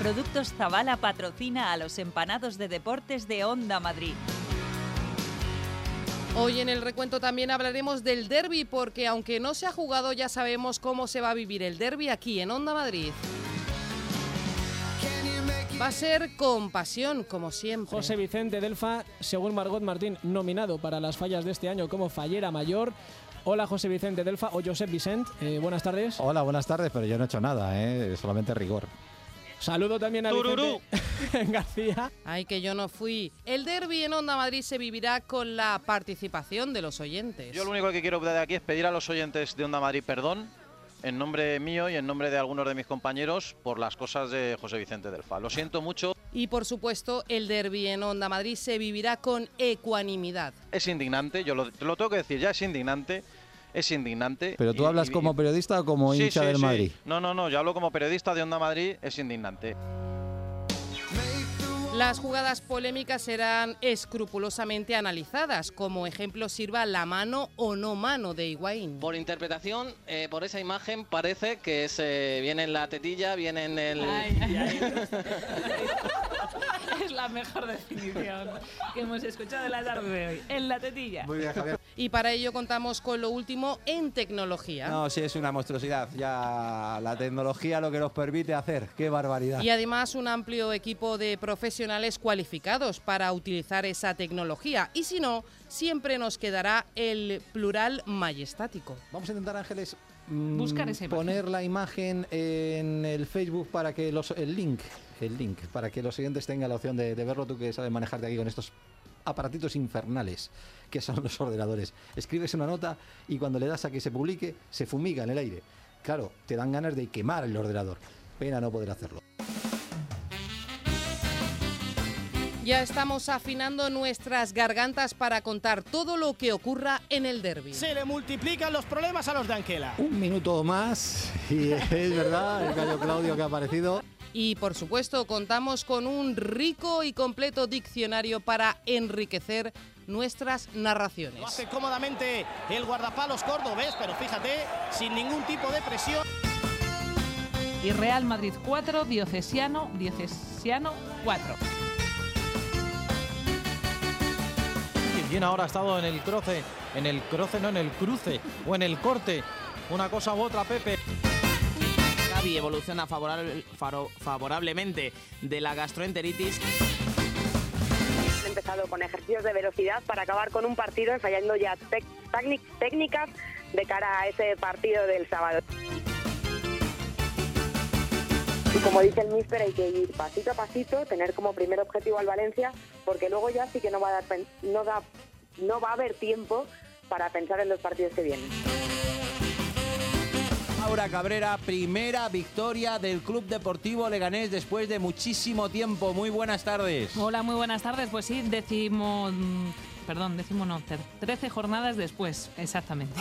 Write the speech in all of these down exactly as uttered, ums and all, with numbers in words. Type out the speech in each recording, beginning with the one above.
Productos Zabala patrocina a los empanados de deportes de Onda Madrid. Hoy en el recuento también hablaremos del derbi, porque aunque no se ha jugado ya sabemos cómo se va a vivir el derbi aquí en Onda Madrid. Va a ser con pasión, como siempre. José Vicente Delfa, según Margot Martín, nominado para las fallas de este año como fallera mayor. Hola José Vicente Delfa o Josep Vicent, eh, buenas tardes. Hola, buenas tardes, pero yo no he hecho nada, ¿eh? Solamente rigor. Saludo también a Tururú. Vicente García. Ay, que yo no fui. El derbi en Onda Madrid se vivirá con la participación de los oyentes. Yo lo único que quiero de aquí es pedir a los oyentes de Onda Madrid perdón, en nombre mío y en nombre de algunos de mis compañeros, por las cosas de José Vicente Delfa. Lo siento mucho. Y por supuesto, el derbi en Onda Madrid se vivirá con ecuanimidad. Es indignante, yo lo, lo tengo que decir, ya es indignante. Es indignante. ¿Pero tú y, hablas y, como periodista o como sí, hincha sí, del sí. Madrid? No, no, no, yo hablo como periodista de Onda Madrid, es indignante. Las jugadas polémicas serán escrupulosamente analizadas. Como ejemplo sirva la mano o no mano de Higuaín. Por interpretación, eh, por esa imagen parece que se viene en la tetilla, viene en el... Ay, ay, ay. Es la mejor definición que hemos escuchado en la tarde de hoy. En la tetilla. Muy bien, Javier. Y para ello contamos con lo último en tecnología. No, sí, es una monstruosidad. Ya la tecnología lo que nos permite hacer. ¡Qué barbaridad! Y además un amplio equipo de profesionales cualificados para utilizar esa tecnología. Y si no, siempre nos quedará el plural majestático. Vamos a intentar, Ángeles, mmm, Buscar esa imagen. poner la imagen en el Facebook para que los... el link, el link, para que los siguientes tengan la opción de, de verlo. Tú que sabes manejarte aquí con estos aparatitos infernales que son los ordenadores. Escribes una nota y cuando le das a que se publique, se fumiga en el aire. Claro, te dan ganas de quemar el ordenador. Pena no poder hacerlo. Ya estamos afinando nuestras gargantas para contar todo lo que ocurra en el derbi. Se le multiplican los problemas a los de Anquela. Un minuto más y es verdad, el gallo Claudio que ha aparecido. Y por supuesto contamos con un rico y completo diccionario para enriquecer nuestras narraciones. Lo hace cómodamente el guardapalos cordobés, pero fíjate, sin ningún tipo de presión. Y Real Madrid cuatro, Diocesiano, Diocesiano cuatro. ¿Quién ahora ha estado en el cruce? En el cruce, no en el cruce, o en el corte. Una cosa u otra, Pepe. Gavi evoluciona favorable, faro, favorablemente de la gastroenteritis. Han empezado con ejercicios de velocidad para acabar con un partido, ensayando ya tec técnicas de cara a ese partido del sábado. Y como dice el míster, hay que ir pasito a pasito, tener como primer objetivo al Valencia, porque luego ya sí que no va a dar, no da, no va a haber tiempo para pensar en los partidos que vienen. Laura Cabrera, primera victoria del Club Deportivo Leganés después de muchísimo tiempo. Muy buenas tardes. Hola, muy buenas tardes. Pues sí, decimo... Perdón, decimo no, trece jornadas después, exactamente.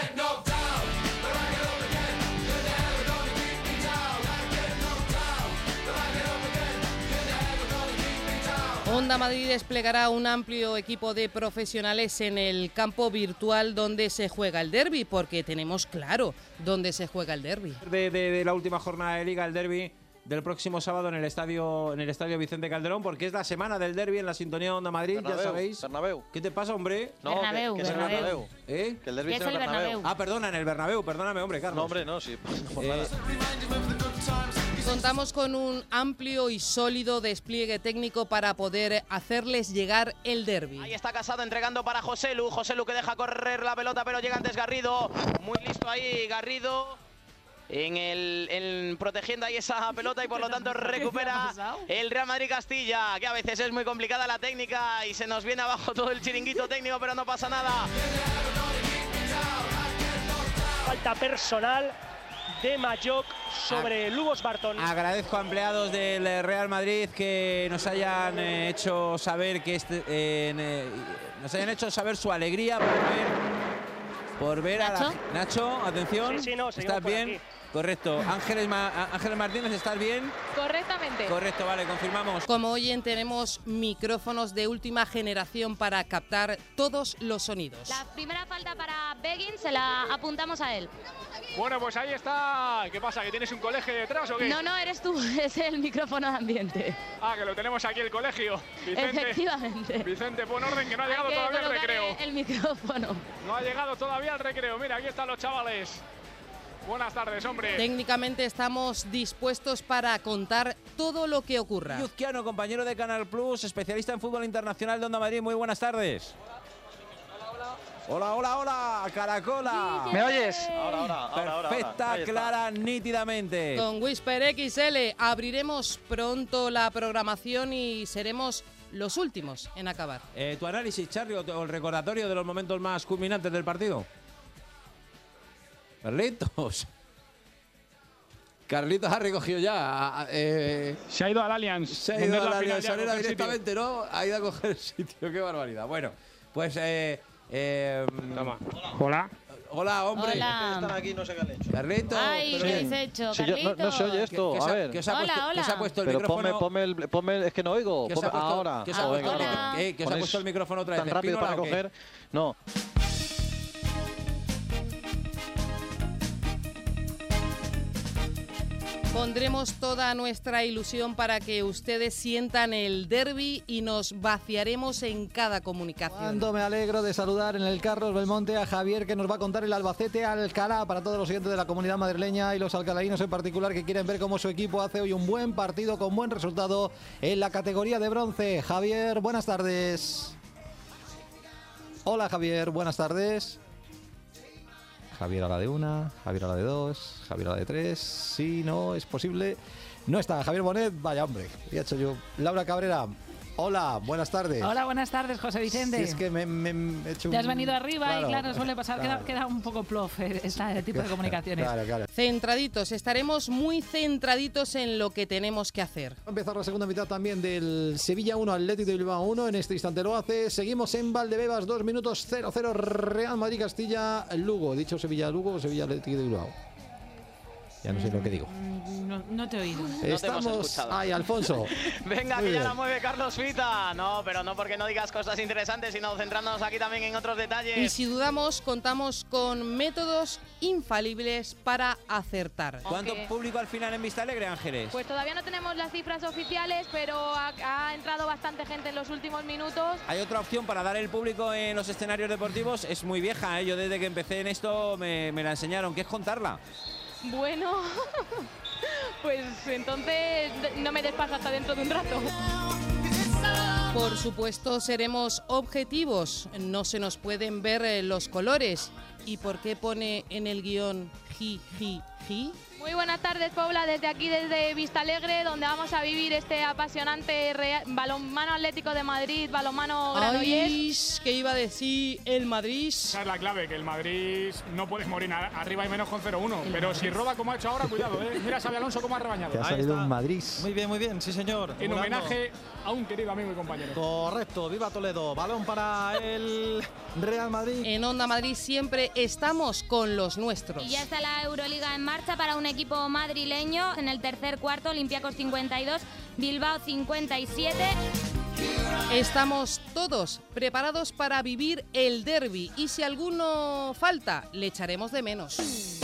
Onda Madrid desplegará un amplio equipo de profesionales en el campo virtual donde se juega el derbi, porque tenemos claro dónde se juega el derbi. De, de, de la última jornada de Liga, el derbi del próximo sábado en el estadio en el estadio Vicente Calderón, porque es la semana del derbi en la sintonía de Onda Madrid, Bernabéu, ya sabéis. Bernabéu. ¿Qué te pasa, hombre? No, Bernabéu, que, que es el Bernabéu. Bernabéu. ¿Eh? Que el derbi ¿Qué es es el el Bernabéu. Bernabéu? Ah, perdona, en el Bernabéu, perdóname, hombre, Carlos. No, hombre, no, sí. Por Eh, nada. Contamos con un amplio y sólido despliegue técnico para poder hacerles llegar el derbi. Ahí está Casado entregando para Joselu. Joselu que deja correr la pelota, pero llega antes Garrido. Muy listo ahí Garrido. En el en, protegiendo ahí esa pelota y por lo tanto recupera el Real Madrid Castilla, que a veces es muy complicada la técnica y se nos viene abajo todo el chiringuito técnico, pero no pasa nada. Falta personal de Mayoc sobre Lugos Barton. Agradezco a empleados del Real Madrid que nos hayan eh, hecho saber que este, eh, eh, nos hayan hecho saber su alegría por ver por ver ¿Nacho? a la Nacho, atención. Sí, sí, no, seguimos ¿Estás por bien? aquí. Correcto. Ángeles, Ma Ángeles Martínez, ¿estás bien? Correctamente. Correcto, vale, confirmamos. Como oyen, tenemos micrófonos de última generación para captar todos los sonidos. La primera falta para Beggin se la apuntamos a él. Bueno, pues ahí está. ¿Qué pasa? ¿Que tienes un colegio detrás o qué? No, no, eres tú, es el micrófono de ambiente. Ah, que lo tenemos aquí el colegio. Vicente, efectivamente. Vicente, pon orden que no ha llegado Hay que todavía el colocar recreo. El micrófono. No ha llegado todavía el recreo. Mira, aquí están los chavales. Buenas tardes, hombre. Técnicamente estamos dispuestos para contar todo lo que ocurra. Yuzquiano, compañero de Canal Plus, especialista en fútbol internacional de Onda Madrid. Muy buenas tardes. Hola, hola, hola, Caracola. ¿Me oyes? Ahora, ahora, ahora, ahora. Perfecta, Ahí está. clara, nítidamente. Con Whisper X L abriremos pronto la programación y seremos los últimos en acabar. Eh, ¿Tu análisis, Charlie, o el recordatorio de los momentos más culminantes del partido? Carlitos. Carlitos ha recogido ya. Eh, se ha ido al Allianz. Se ha ido al Allianz Arena directamente, ¿no? Ha ido a coger el sitio. Qué barbaridad. Bueno, pues... Eh, eh, Toma. Hola. Hola, hombre. Hola. Están aquí, no sé qué han hecho. Carlitos. Ay, ¿qué habéis hecho, Sí, yo- no, no se oye esto. ¿Qué- qué a se ha- ver. qué se ha Hola, puesto- hola. qué se ha puesto el Pero ponme, micrófono? ponme, el, ponme, es que no oigo. ¿Qué se ha Ponme- puesto- ahora. qué se ha Oh, puesto venga, el ahora. micro- eh, que se ha ¿Ponéis puesto el micrófono otra vez? ¿Tan rápido ¿Espínola para o qué? coger? No. Pondremos toda nuestra ilusión para que ustedes sientan el derbi y nos vaciaremos en cada comunicación. Cuánto me alegro de saludar en el Carlos Belmonte a Javier, que nos va a contar el Albacete Alcalá para todos los siguientes de la comunidad madrileña y los alcalainos en particular que quieren ver cómo su equipo hace hoy un buen partido con buen resultado en la categoría de bronce. Javier, buenas tardes. Hola Javier, buenas tardes. Javier a la de una, Javier a la de dos, Javier a la de tres. Sí, no, es posible. No está. Javier Bonet, vaya hombre. Ya he hecho yo. Laura Cabrera, hola, buenas tardes. Hola, buenas tardes, José Vicente. Sí, es que me, me- me he hecho Te has un- venido arriba Claro, y claro, suele pasar, claro. queda, queda un poco plof eh, este tipo de comunicaciones. Claro, claro. Centraditos, estaremos muy centraditos en lo que tenemos que hacer. Va a empezar la segunda mitad también del Sevilla uno, Atlético de Bilbao uno. En este instante lo hace. Seguimos en Valdebebas, dos minutos cero cero. Real Madrid Castilla Lugo. Dicho Sevilla Lugo, Sevilla Atlético de Bilbao. Ya no sé lo que digo. No, no te he oído. te hemos Estamos. escuchado. Ay, Alfonso. Venga, Muy que ya bien. la mueve Carlos Fita. No, pero no porque no digas cosas interesantes, sino centrándonos aquí también en otros detalles. Y si dudamos, contamos con métodos infalibles para acertar. ¿Cuánto Ok. público al final en Vista Alegre, Ángeles? Pues todavía no tenemos las cifras oficiales, pero ha, ha entrado bastante gente en los últimos minutos. Hay otra opción para dar el público en los escenarios deportivos. Es muy vieja, ¿eh? Yo desde que empecé en esto me, me la enseñaron, que es contarla. Bueno, pues entonces no me despaso hasta dentro de un rato. Por supuesto, seremos objetivos. No se nos pueden ver eh, los colores. ¿Y por qué pone en el guión ji, ji, ji? Muy buenas tardes, Paula, desde aquí, desde Vista Alegre, donde vamos a vivir este apasionante Real- balonmano Atlético de Madrid, balonmano Granollers. Ay, ¿qué iba a decir el Madrid? Esa es la clave, que el Madrid no puedes morir a- arriba y menos con cero uno. Pero si roba como ha hecho ahora, cuidado, ¿eh? Mira a Xabi Alonso cómo ha rebañado. Que ha salido un Madrid. Muy bien, muy bien, sí señor. En Acumulando. homenaje a un querido amigo y compañero. Correcto, viva Toledo. Balón para el Real Madrid. En Onda Madrid siempre estamos con los nuestros. Y ya está la Euroliga en marcha para un equipo madrileño. En el tercer cuarto, Olympiacos cincuenta y dos, Bilbao cincuenta y siete. Estamos todos preparados para vivir el derbi y si alguno falta, le echaremos de menos.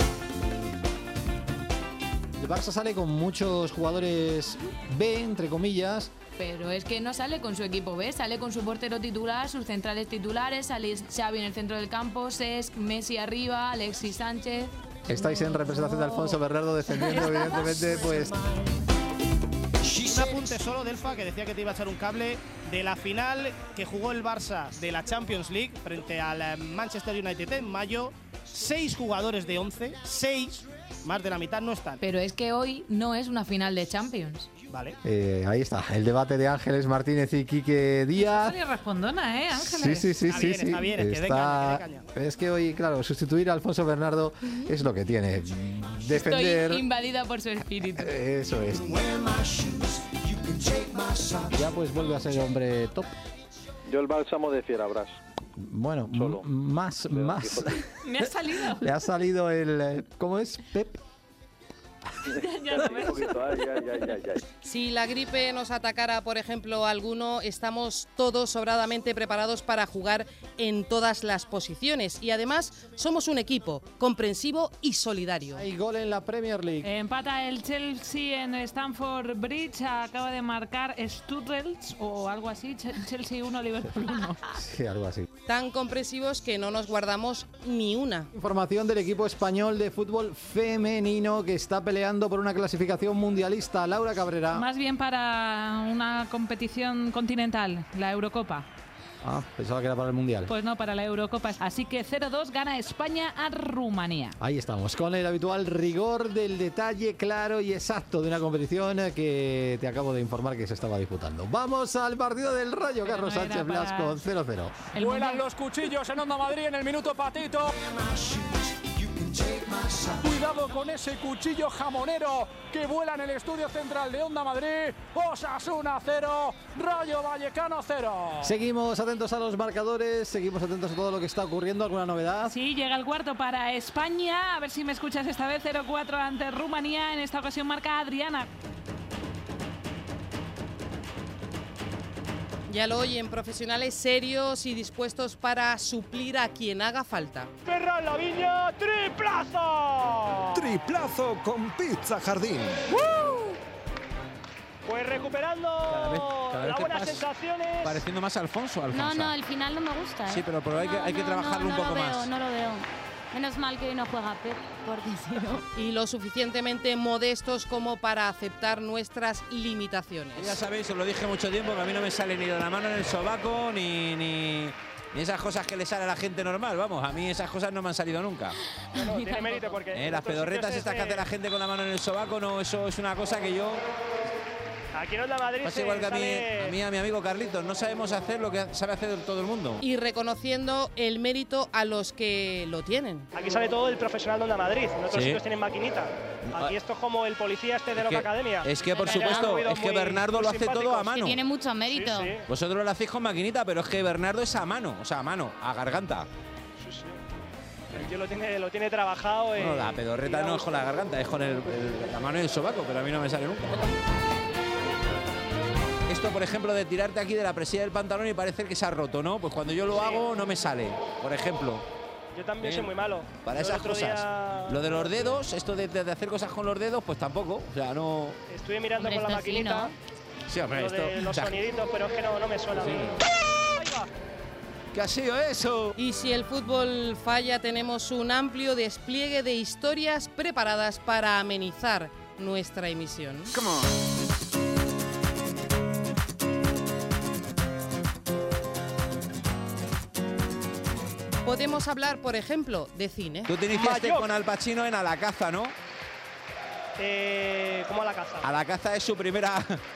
El Barça sale con muchos jugadores B, entre comillas. Pero es que no sale con su equipo B, sale con su portero titular, sus centrales titulares, sale Xavi en el centro del campo, Cesc, Messi arriba, Alexis Sánchez. Estáis en representación de Alfonso Bernardo defendiendo, evidentemente, pues. Un apunte solo, Delfa, que decía que te iba a echar un cable de la final que jugó el Barça de la Champions League frente al eh, Manchester United en mayo. Seis jugadores de once, seis, más de la mitad no están. Pero es que hoy no es una final de Champions. Vale. Eh, ahí está, el debate de Ángeles Martínez y Quique Díaz. Sale respondona, ¿eh, Ángeles? Sí, sí, sí, Está sí, bien, sí. está bien, es que dé caña, que dé caña. Es que hoy, claro, sustituir a Alfonso Bernardo es lo que tiene. Defender. Estoy invadida por su espíritu. Eso es. Ya pues vuelve a ser hombre top. Yo el bálsamo de Fierabras. Bueno, Solo. m- más, más. Me ha salido. Le ha salido el. eh, ¿Cómo es? Pep. Ya lo ves. Un poquito, ay, ay, ay, ay, ay. Si la gripe nos atacara, por ejemplo, a alguno, estamos todos sobradamente preparados para jugar en todas las posiciones. Y además, somos un equipo comprensivo y solidario. Hay gol en la Premier League. Empata el Chelsea en Stamford Bridge. Acaba de marcar Sturridge o algo así. Ch- Chelsea uno, Liverpool uno. Sí, algo así. Tan comprensivos que no nos guardamos ni una. Información del equipo español de fútbol femenino que está peleando por una clasificación mundialista. Laura Cabrera. Más bien para una competición continental, la Eurocopa. Ah, pensaba que era para el mundial. Pues no, para la Eurocopa. Así que cero dos gana España a Rumanía. Ahí estamos, con el habitual rigor del detalle claro y exacto de una competición que te acabo de informar que se estaba disputando. Vamos al partido del Rayo, Carlos no Sánchez para- Blasco, cero cero. Vuelan los cuchillos en Onda Madrid en el minuto patito. Cuidado con ese cuchillo jamonero que vuela en el estudio central de Onda Madrid. Osasuna cero, Rayo Vallecano cero. Seguimos atentos a los marcadores, seguimos atentos a todo lo que está ocurriendo. ¿Alguna novedad? Sí, llega el cuarto para España. A ver si me escuchas esta vez. cero cuatro ante Rumanía. En esta ocasión marca Adriana. Ya lo oyen, profesionales serios y dispuestos para suplir a quien haga falta. Ferran Laviña, triplazo. Triplazo con Pizza Jardín. Pues recuperando cada vez las te buenas vas sensaciones. Pareciendo más Alfonso, No, Alfonso. no, el final no me gusta. ¿eh? Sí, pero, pero hay, que, No, hay que no, trabajarlo no, un no poco lo más. Veo, no lo veo. Menos mal que hoy no juega Pep, porque si no... Y lo suficientemente modestos como para aceptar nuestras limitaciones. Ya sabéis, os lo dije mucho tiempo, que a mí no me sale ni de la mano en el sobaco, ni, ni, ni esas cosas que le sale a la gente normal. Vamos, a mí esas cosas no me han salido nunca. No, no, tiene mérito porque. Eh, en las otros pedorretas sitios estas es, que hace eh, la gente con la mano en el sobaco, no, eso es una cosa que yo... Aquí en Onda Madrid. Pasa se igual que a mí, sale- a mí, a mi amigo Carlitos, no sabemos hacer lo que sabe hacer todo el mundo. Y reconociendo el mérito a los que lo tienen. Aquí sale todo el profesional de Onda Madrid. En otros Sí. sitios tienen maquinita. Aquí esto es como el policía este de Es Loca que- Academia. es que, por Tiene supuesto, ruidos es que muy- Bernardo muy lo hace todo simpáticos. a mano. Tiene mucho mérito. Sí, sí. Vosotros lo hacéis con maquinita, pero es que Bernardo es a mano, o sea, a mano, a garganta. Sí, sí. El tío lo tiene, lo tiene trabajado. Bueno, eh, la pedorreta y no da es con la garganta, es con el, el- la mano y el sobaco, pero a mí no me sale nunca. Esto, por ejemplo, de tirarte aquí de la presilla del pantalón y parece que se ha roto, ¿no? Pues cuando yo lo hago no me sale, por ejemplo. Yo también Bien. soy muy malo. Para Yo el esas otro cosas. día Lo de los dedos, esto de, de hacer cosas con los dedos, pues tampoco. O sea, no... Estuve mirando Hombre, con la esto sí, maquinita Sí, hombre, lo esto... de los o sea, soniditos, pero es que no, no me suena. Sí. Ahí va. ¿Qué ha sido eso? Y si el fútbol falla, tenemos un amplio despliegue de historias preparadas para amenizar nuestra emisión. Podemos hablar, por ejemplo, de cine. Tú te iniciaste Mayor. con Al Pacino en A la caza, ¿no? Eh, ¿Cómo a la casa? A la caza es su primera...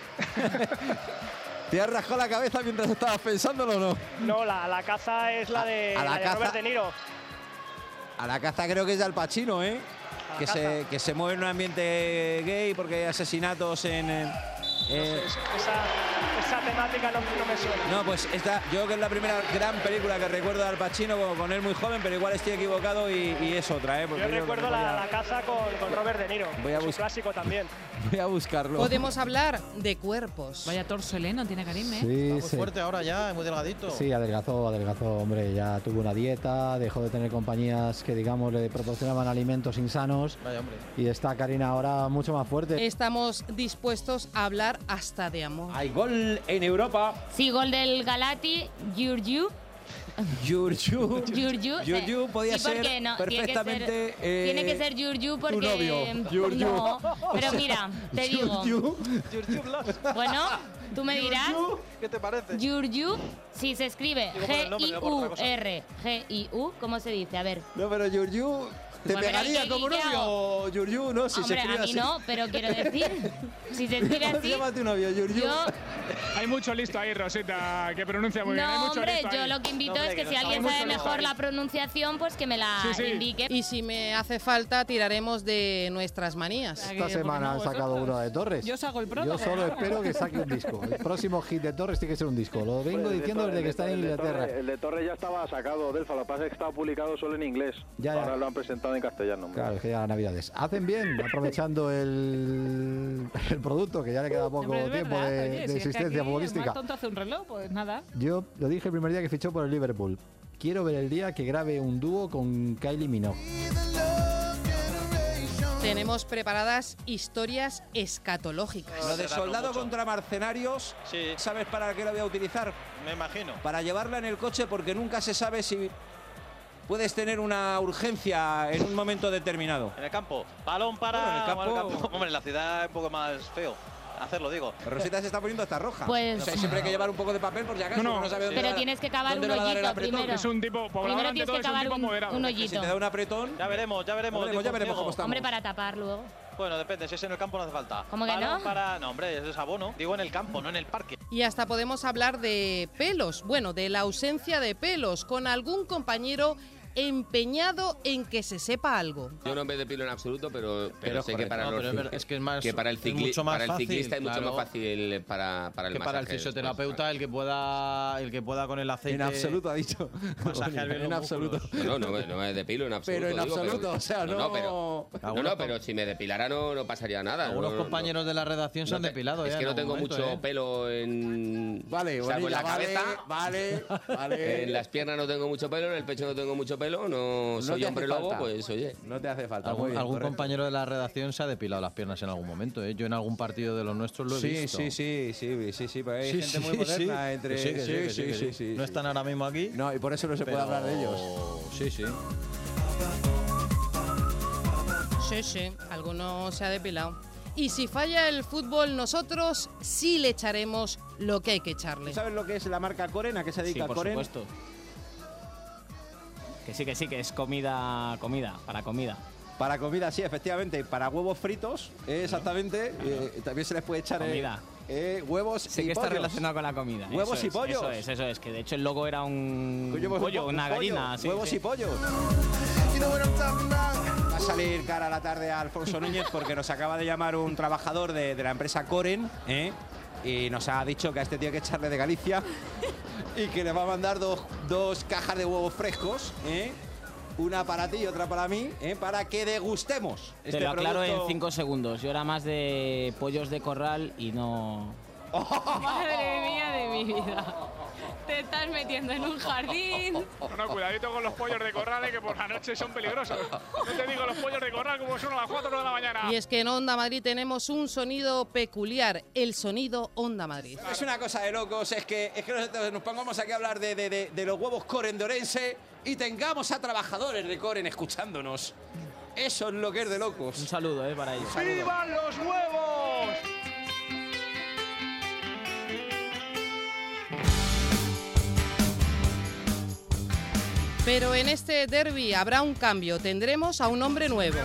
¿Te has rascado la cabeza mientras estabas pensándolo o no? No, la, la caza es la de, a la la de caza- Robert De Niro. A la caza creo que es de Al Pacino, ¿eh? la Que caza. se, que se mueve en un ambiente gay porque hay asesinatos en... en- eh, Es- esa, esa temática no, no me suena. no, pues esta, yo creo que es la primera gran película que recuerdo de Al Pacino con, con él muy joven, pero igual estoy equivocado y, y es otra, ¿eh? Porque Yo creo que recuerdo la, voy a- la caza con, con Robert De Niro. Voy a Es un bus- clásico también. Voy a buscarlo. Podemos hablar de cuerpos. Vaya torso heleno tiene Karim, ¿eh? Sí, Muy sí. fuerte ahora ya, muy delgadito. Sí, adelgazó, adelgazó, hombre, ya tuvo una dieta, dejó de tener compañías que, digamos, le proporcionaban alimentos insanos Vaya, hombre. y está Karina ahora mucho más fuerte. Estamos dispuestos a hablar hasta de amor. Hay gol en Europa. Sí, gol del Galati, Giurgiu. Giurgiu. Giurgiu. Giurgiu podía sí, porque ser no, tiene que perfectamente, ser- eh, Tiene que ser Giurgiu porque... novio, Giurgiu. No, pero mira, te digo... Giurgiu Blas. Bueno, tú me dirás... ¿Qué te parece? Giurgiu, si se escribe Digo por el nombre, no por otra cosa. G I U R, G I U, ¿cómo se dice? A ver. No, pero Giurgiu te Bueno, pegaría pero ¿qué- como qué novio, hago? Giurgiu, ¿no? Si Hombre, se escribe a mí así. no, pero quiero decir, si se escribe ¿Cómo se así... llama tu novio, Giurgiu? Yo, Hay mucho listo ahí, Rosita, que pronuncia muy bien. Hay no, mucho hombre, listo yo ahí. lo que invito No, hombre, es que que si no alguien sabe sabe mucho mejor listo la ahí. pronunciación, pues que me la Sí, sí. indique. Y si me hace falta, tiraremos de nuestras manías. Aquí, Esta ¿por qué semana no han sacado vosotros? uno de Torres. Yo saco el Yo prólogo. solo espero que saque un disco. El próximo hit de Torres tiene que ser un disco. Lo vengo Pues el de diciendo Torres- desde que está en el de Inglaterra. Torres- El de Torres ya estaba sacado, Delfa, lo que pasa es que estaba publicado solo en inglés. Ya, ya. Ahora lo han presentado en castellano. Hombre. Claro, es que ya las navidades. Hacen bien, aprovechando el, el producto, que ya le queda poco Hombre, es tiempo verdad, de, oye, de si es que existencia aquí futbolística. el más tonto hace un reloj, pues nada. Yo lo dije el primer día que fichó por el Liverpool. Quiero ver el día que grabe un dúo con Kylie Minogue. Tenemos preparadas historias escatológicas. Lo de soldado contra mercenarios, ¿sabes para qué lo voy a utilizar? Me imagino. Para llevarla en el coche, porque nunca se sabe si puedes tener una urgencia en un momento determinado. En el campo. Balón para... Bueno, en el campo- bueno, el campo. Hombre, en la ciudad es un poco más feo hacerlo, digo. Rosita se está poniendo hasta roja. Pues- O sea, siempre hay que llevar un poco de papel por si acaso No, no. uno no sabe dónde Pero va- tienes que cavar dónde un le va a dar el hoyito apretón. primero. Es un tipo, poblador Primero ante tienes todo, que es un cavar tipo un, moderado. un Que si hoyito. te da un apretón... Ya veremos, ya veremos. Ya veremos, ya veremos cómo estamos. Hombre, para tapar luego. Bueno, depende, si es en el campo no hace falta. ¿Cómo que Balón no? para... No, hombre, eso es abono. Digo en el campo, no en el parque. Y hasta podemos hablar de pelos, bueno, de la ausencia de pelos, con algún compañero empeñado en que se sepa algo. Yo no me depilo en absoluto, pero, pero, Pero sé es que para, correcto. No, los, pero es verdad, es que es más- para el, es cicli- mucho más para el fácil, ciclista es mucho claro. más fácil para, para el que para el masaje fisioterapeuta el que pueda el que pueda con el aceite En absoluto ha dicho. masajear bien En los absoluto. músculos. No, no, no, me- no me depilo en absoluto. Pero en digo, absoluto, o sea, no- no, pero, no, Algunos no, pero si me depilara no, no pasaría nada. Algunos no, no, compañeros de la redacción se no han te- depilado Es ya que en no tengo algún momento, mucho ¿eh? pelo en... Vale, salvo en Bonilla, la vale, cabeza. vale, vale. En las piernas no tengo mucho pelo, en el pecho no tengo mucho pelo, no, No soy te hace hombre lobo, falta. pues oye. No te hace falta. muy Algún, bien, algún correcto. compañero de la redacción se ha depilado las piernas en algún momento, ¿eh? Yo en algún partido de los nuestros lo he Sí, visto. sí, sí, sí, sí, sí, pero hay Sí, gente sí, muy moderna sí. entre... Que sí, que sí, que sí, que sí. No están ahora mismo aquí. No, y por eso no se puede pero- hablar de ellos. Sí, sí. Sí, sí, alguno se ha depilado. Y si falla el fútbol, nosotros sí le echaremos lo que hay que echarle. ¿Sabes lo que es la marca Coren? ¿A qué se Sí, dedica por Coren? supuesto. Que sí, que sí, que es comida, comida, para comida. Para comida, sí, efectivamente. Y para huevos fritos, eh, exactamente. eh, también se les puede echar eh, Comida. eh, huevos Sé y que está pollos. relacionado con la comida. Huevos Eso y es, pollos. Eso es, eso es. Que de hecho el logo era un Coño, pues, pollo, un una pollo, gallina. sí, huevos sí. y pollos. Va a salir cara a la tarde a Alfonso Núñez porque nos acaba de llamar un trabajador de, de la empresa Coren, ¿eh? Y nos ha dicho que a este tío hay que echarle de Galicia y que le va a mandar dos, dos cajas de huevos frescos, ¿eh? Una para ti y otra para mí, ¿eh? Para que degustemos Te este lo aclaro producto. en cinco segundos. Yo era más de pollos de corral y no... Madre mía de mi vida. Te estás metiendo en un jardín. Bueno, cuidadito con los pollos de corral, eh, que por la noche son peligrosos. No te digo los pollos de corral como son a las cuatro de la mañana. Y es que en Onda Madrid tenemos un sonido peculiar, el sonido Onda Madrid. Es una cosa de locos, es que, es que nosotros nos pongamos aquí a hablar de, de, de, de los huevos Coren de Orense y tengamos a trabajadores de Coren escuchándonos. Eso es lo que es de locos. Un saludo, eh, para ellos. ¡Vivan los huevos! Pero en este derbi habrá un cambio, tendremos a un hombre nuevo.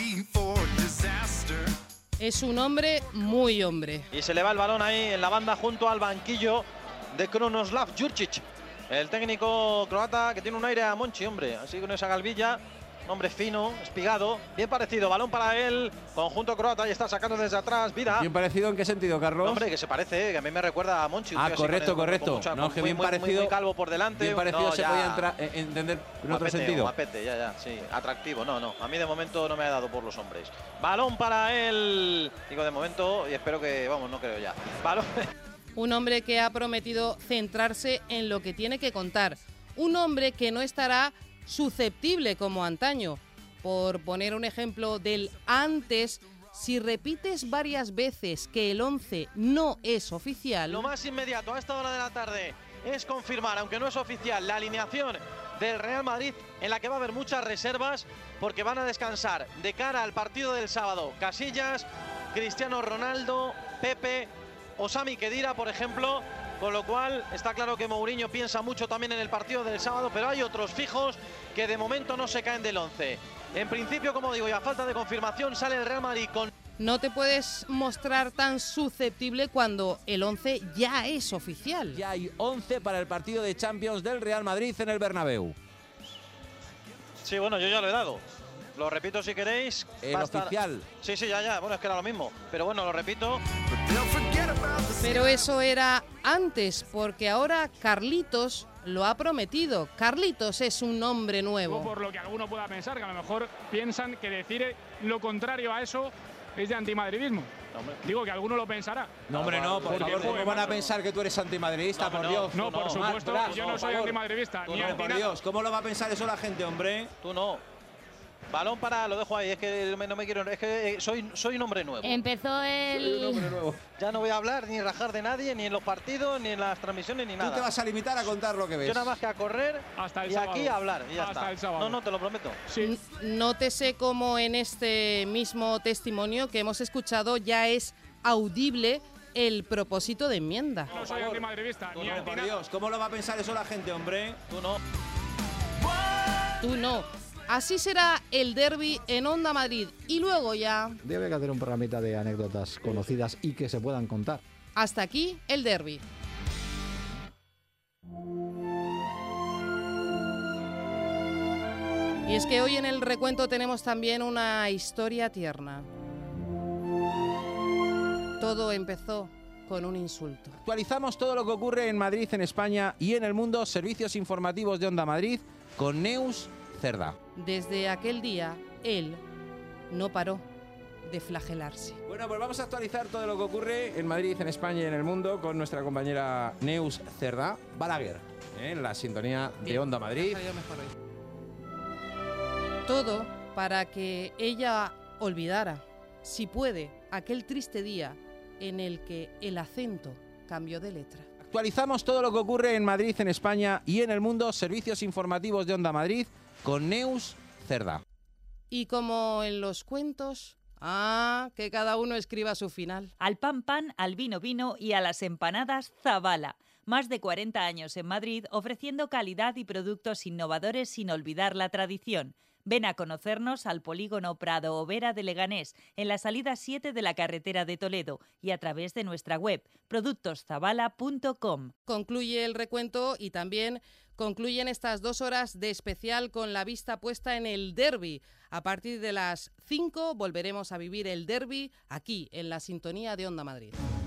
Es un hombre muy hombre. Y se le va el balón ahí en la banda junto al banquillo de Krunoslav Jurčić. El técnico croata que tiene un aire a Monchi, hombre. Así con esa galvilla. Un hombre fino, espigado, bien parecido. Balón para él. Conjunto croata y está sacando desde atrás. Vida. ¿Bien parecido en qué sentido, Carlos? Hombre, que se parece, que a mí me recuerda a Monchi. un Ah, tío así correcto, con el- correcto. con mucha- No, con que muy, bien muy, parecido- muy calvo por delante. Bien parecido No, se ya- podía entrar- eh, entender en otro Guapete, sentido. guapete, ya, ya, sí. Atractivo, no, no. A mí de momento no me ha dado por los hombres. Balón para él. Digo de momento y espero que, vamos, no creo ya. Balón. Un hombre que ha prometido centrarse en lo que tiene que contar. Un hombre que no estará susceptible como antaño. Por poner un ejemplo del antes, si repites varias veces que el once no es oficial... Lo más inmediato a esta hora de la tarde es confirmar, aunque no es oficial, la alineación del Real Madrid, en la que va a haber muchas reservas porque van a descansar de cara al partido del sábado. Casillas, Cristiano Ronaldo, Pepe, Osami Khedira, por ejemplo. Con lo cual está claro que Mourinho piensa mucho también en el partido del sábado, pero hay otros fijos que de momento no se caen del once. En principio, como digo, y a falta de confirmación, sale el Real Madrid con... No te puedes mostrar tan susceptible cuando el once ya es oficial. Ya hay once para el partido de Champions del Real Madrid en el Bernabéu. Sí, bueno, yo ya lo he dado. Lo repito si queréis. El Va a estar- oficial. Sí, sí, ya, ya. Bueno, es que era lo mismo. Pero bueno, lo repito. Pero eso era antes, porque ahora Carlitos lo ha prometido. Carlitos es un nombre nuevo. Por lo que alguno pueda pensar, que a lo mejor piensan que decir lo contrario a eso es de antimadridismo. Digo que alguno lo pensará. No, hombre, no, por favor, ¿cómo van a pensar que tú eres antimadridista, por Dios? No, por supuesto, yo no soy antimadridista. Ni No, por Dios, ¿cómo lo va a pensar eso la gente, hombre? Tú no. Balón para, lo dejo ahí, es que no me quiero, es que soy, soy un hombre nuevo. Empezó el... Ya no voy a hablar ni rajar de nadie, ni en los partidos, ni en las transmisiones, ni nada. Tú te vas a limitar a contar lo que ves. Yo nada más que a correr hasta el y sábado. aquí a hablar, y ya Hasta está. el sábado. No, no, te lo prometo. Sí. Nótese cómo en este mismo testimonio que hemos escuchado ya es audible el propósito de enmienda. No soy antimadridista, ni anti Por Dios, ¿cómo lo va a pensar eso la gente, hombre? Tú no. Tú no. Así será el derbi en Onda Madrid. Y luego ya... Debe que hacer un programita de anécdotas conocidas y que se puedan contar. Hasta aquí el derbi. Y es que hoy en el recuento tenemos también una historia tierna. Todo empezó con un insulto. Actualizamos todo lo que ocurre en Madrid, en España y en el mundo. Servicios informativos de Onda Madrid con Neus Cerdá. Desde aquel día, él no paró de flagelarse. Bueno, pues vamos a actualizar todo lo que ocurre en Madrid, en España y en el mundo con nuestra compañera Neus Cerdá Balaguer, ¿eh? en la sintonía de Onda Madrid. Todo para que ella olvidara, si puede, aquel triste día en el que el acento cambió de letra. Actualizamos todo lo que ocurre en Madrid, en España y en el mundo. Servicios informativos de Onda Madrid con Neus Cerdá. Y como en los cuentos, ah, que cada uno escriba su final. Al pan pan, al vino vino y a las empanadas Zabala. Más de cuarenta años en Madrid ofreciendo calidad y productos innovadores sin olvidar la tradición. Ven a conocernos al polígono Prado Overa de Leganés, en la salida siete de la carretera de Toledo y a través de nuestra web, productos zabala punto com. Concluye el recuento y también concluyen estas dos horas de especial con la vista puesta en el derbi. A partir de las cinco volveremos a vivir el derbi aquí, en la sintonía de Onda Madrid.